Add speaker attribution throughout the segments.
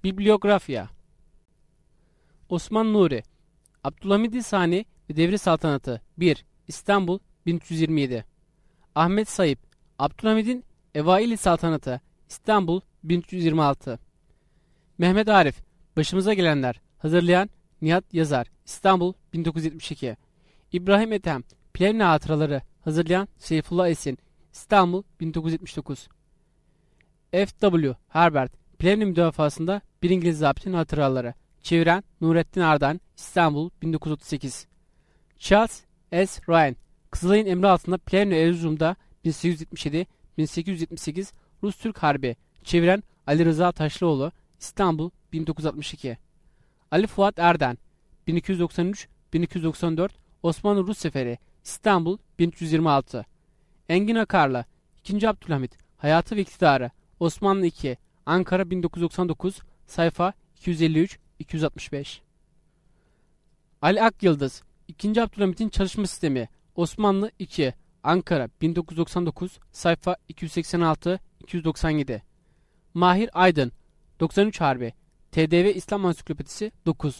Speaker 1: Bibliografya. Osman Nuri, Abdülhamid Sani ve Devri Saltanatı 1. İstanbul 1327. Ahmet Sayıp, Abdülhamid'in Evaili Saltanatı İstanbul 1326. Mehmet Arif, Başımıza Gelenler. Hazırlayan Nihat Yazar İstanbul 1972. İbrahim Ethem, Plevne Hatıraları. Hazırlayan Seyfullah Esin İstanbul 1979. F.W. Herbert, Plevne müdafasında bir İngiliz zabitin hatıraları. Çeviren Nurettin Ardan İstanbul 1938. Charles S. Ryan, Kızılay'ın emri altında Plevne Erzurum'da 1877-1878 Rus-Türk Harbi. Çeviren Ali Rıza Taşlıoğlu İstanbul 1962. Ali Fuat Erden, 1293-1294 Osmanlı-Rus Seferi İstanbul 1326. Engin Akarlı, 2. Abdülhamit Hayatı ve İktidarı Osmanlı 2 Ankara 1999 sayfa 253-265. Ali Akyıldız, 2. Abdülhamit'in Çalışma Sistemi Osmanlı 2 Ankara 1999 sayfa 286-297. Mahir Aydın, 93 Harbi TDV İslam Ansiklopedisi 9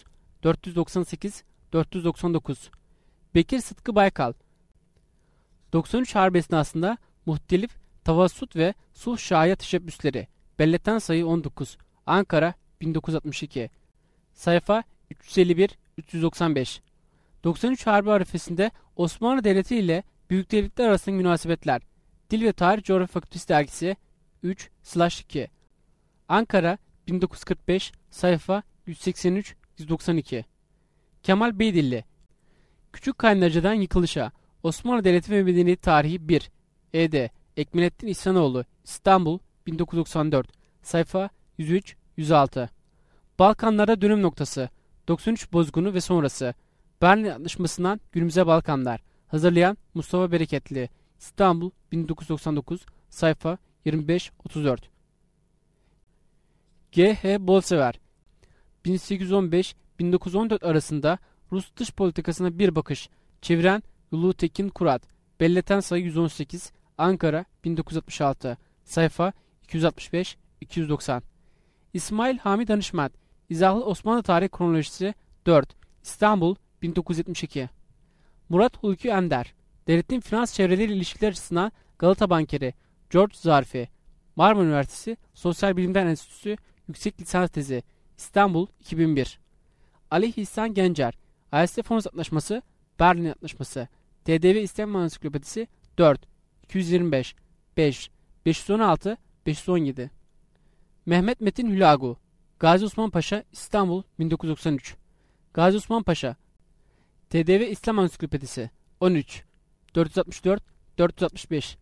Speaker 1: 498-499. Bekir Sıtkı Baykal, 93 Harbi esnasında muhtelif tavassut ve sulh şahya teşebbüsleri Belleten sayı 19 Ankara 1962 sayfa 351-395. 93 Harbi arifesinde Osmanlı Devleti ile Büyük Devletler arasındaki münasebetler Dil ve Tarih Coğrafya Fakültesi dergisi 3/2 Ankara 1945 sayfa 183-192. Kemal Beydilli, Küçük Kaynarca'dan Yıkılışa Osmanlı Devleti ve Medeniyeti Tarihi 1 ed. Ekmelettin İhsanoğlu İstanbul 1994 sayfa 103-106. Balkanlara Dönüm Noktası 93 Bozgunu ve Sonrası Berlin Antlaşması'ndan Günümüze Balkanlar. Hazırlayan Mustafa Bereketli İstanbul 1999 sayfa 25-34. G.H. Bolsever, 1815-1914 arasında Rus dış politikasına bir bakış. Çeviren Ulu Tekin Kurat. Belleten sayı 118 Ankara 1966 sayfa 265-290. İsmail Hami Danışment, İzahlı Osmanlı Tarih Kronolojisi 4 İstanbul 1972. Murat Hulki Ender, devletin finans çevreleri ilişkiler açısından Galata Bankeri George Zarfi, Marmara Üniversitesi Sosyal Bilimler Enstitüsü Yüksek Lisans Tezi İstanbul 2001. Ali İhsan Gencer, Ayasofya Antlaşması Berlin Antlaşması TDV İslam Ansiklopedisi 4 225 5 516 517. Mehmet Metin Hülagu, Gazi Osman Paşa İstanbul 1993. Gazi Osman Paşa TDV İslam Ansiklopedisi 13 464 465.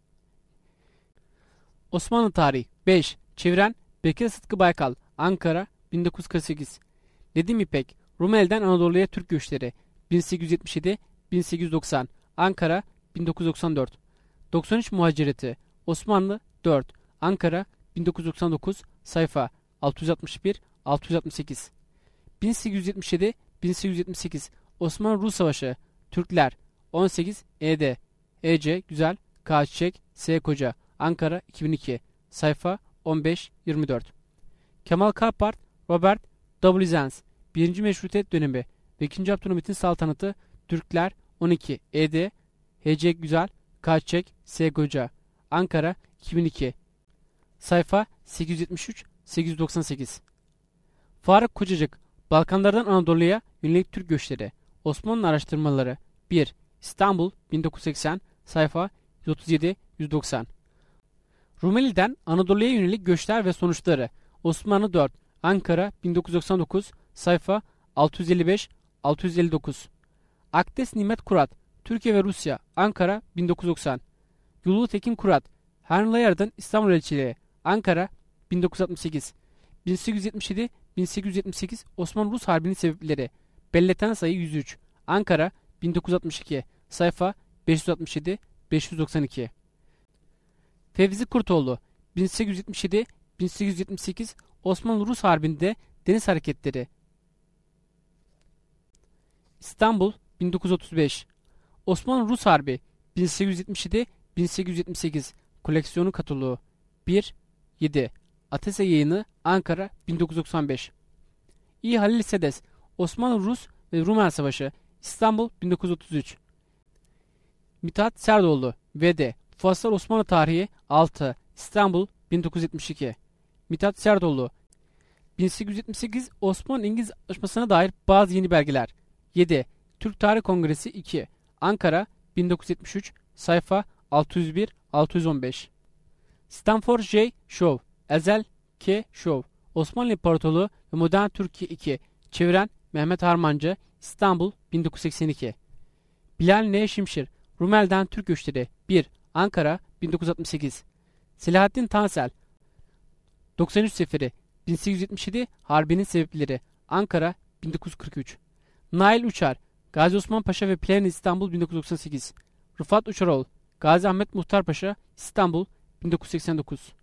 Speaker 1: Osmanlı Tarihi 5 Çeviren Bekir Sıtkı Baykal Ankara 1948. Nedim İpek, Rumeli'den Anadolu'ya Türk Göçleri 1877-1890 Ankara 1994. 93 Muhacireti Osmanlı 4 Ankara 1999 sayfa 661-668. 1877-1878 Osmanlı-Rus Savaşı Türkler 18 ed. E.C. Güzel, K. Çiçek, S. Koca Ankara 2002 sayfa 15-24. Kemal Karpart, Robert W. Zenz, 1. Meşrutiyet Dönemi ve 2. Abdülhamit'in Saltanatı Türkler 12 ed. H.C. Güzel, K. Çiçek, S. Koca Ankara 2002 sayfa 873-898. Faruk Kocacık, Balkanlardan Anadolu'ya yönelik Türk göçleri Osmanlı araştırmaları 1 İstanbul 1980 sayfa 137-190. Rumeli'den Anadolu'ya yönelik göçler ve sonuçları Osmanlı 4 Ankara 1999 sayfa 655-659. Akdes Nimet Kurat, Türkiye ve Rusya Ankara 1990. Yulu Tekin Kurat, Henry Layard'ın İstanbul Elçiliği Ankara 1968. 1877-1878 Osmanlı-Rus Harbi'nin sebepleri Belleten sayı 103 Ankara 1962 sayfa 567-592. Fevzi Kurtoğlu, 1877-1878 Osmanlı-Rus Harbi'nde deniz hareketleri İstanbul 1935. Osmanlı-Rus Harbi 1877-1878 koleksiyonu kataloğu 1-7 Atese Yayını Ankara 1995. İ. Halil Sedes, Osmanlı-Rus ve Rumen Savaşı, İstanbul 1933. Mithat Serdoğlu, V.D. Faslar Osmanlı Tarihi 6, İstanbul 1972. Mithat Serdoğlu, 1878 Osmanlı-İngiliz Anlaşması'na dair bazı yeni belgeler. 7. Türk Tarih Kongresi 2, Ankara 1973, sayfa 601-615. Stanford J. Shaw, Ezel K. Shaw, Osmanlı İmparatorluğu ve Modern Türkiye 2, çeviren Mehmet Harmancı, İstanbul 1982. Bilal N. Şimşir, Rumel'den Türk Göçleri 1, Ankara 1968. Selahattin Tansel, 93 Seferi 1877 Harbinin Sebepleri, Ankara 1943. Nail Uçar, Gazi Osman Paşa ve Plevne İstanbul 1998. Rıfat Uçaroğlu, Gazi Ahmet Muhtar Paşa, İstanbul 1989.